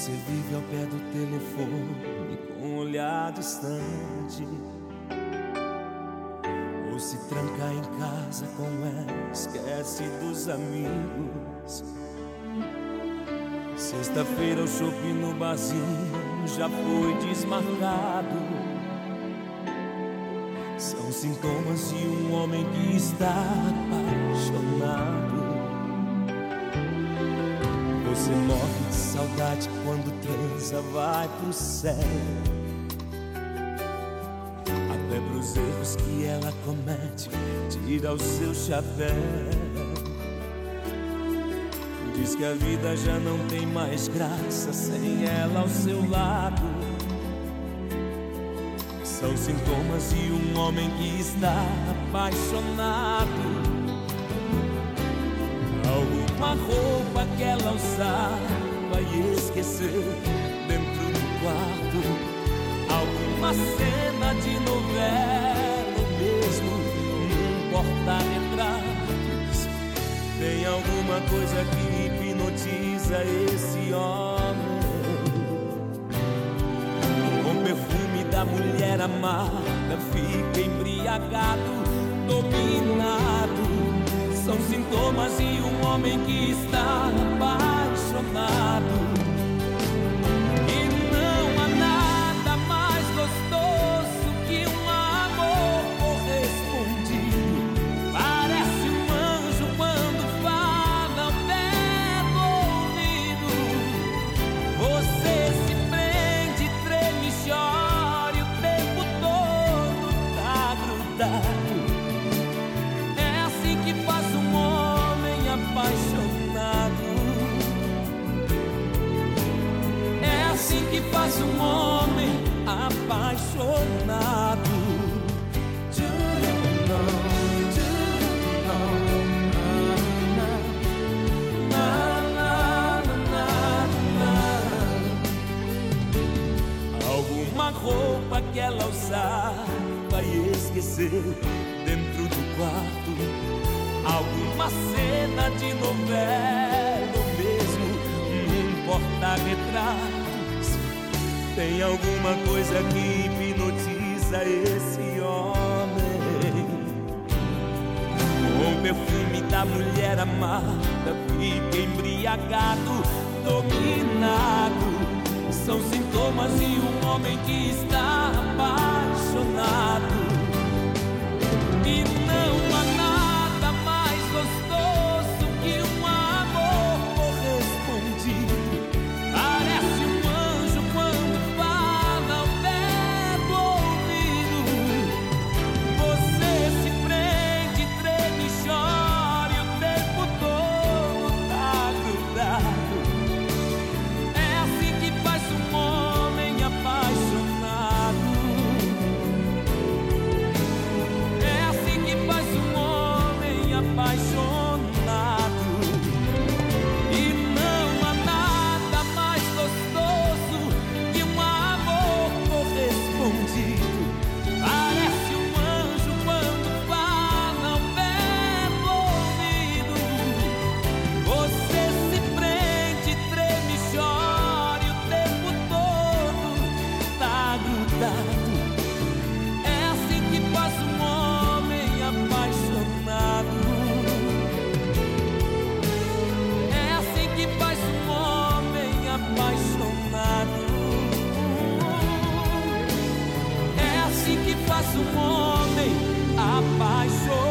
Você vive ao pé do telefone com um olhar distante, ou se tranca em casa com ela, esquece dos amigos. Sexta-feira o shopping no barzinho já foi desmarcado. São sintomas de um homem que está apaixonado. Você morre de saudade quando transa, vai pro céu, até pros erros que ela comete, tira o seu chapéu. Diz que a vida já não tem mais graça sem ela ao seu lado. São sintomas de um homem que está apaixonado. Alguma roupa que ela usava e esqueceu dentro do quarto, alguma cena de novela, mesmo num porta-retratos. Tem alguma coisa que hipnotiza esse homem, com perfume da mulher amada, fica embriagado, dominado. São sintomas de um homem que está apaixonado. E não há nada mais gostoso que um amor correspondido. Parece um anjo quando fala ao pé do ouvido. Você se prende, treme, chora e o tempo todo tá grudado. É assim que faz um homem apaixonado. Alguma roupa que ela usava e esqueceu dentro do quarto, alguma cena de novela, ou mesmo num porta-retratos. Tem alguma coisa que hipnotiza esse homem, com o perfume da mulher amada, fica embriagado, dominado. São sintomas de um homem que está apaixonado. E não há nada mais gostoso que um amor correspondido. Parece um anjo quando fala ao pé do ouvido. Você se prende, treme, chora e o tempo todo tá grudado. É assim que faz um homem apaixonado. Apaixonado. E não há nada mais gostoso que um amor correspondido. Parece um anjo quando fala ao pé do ouvido. Você se prende, treme, chora e o tempo todo tá grudado. É assim que faz um homem apaixonado. É assim que faz um homem apaixonado.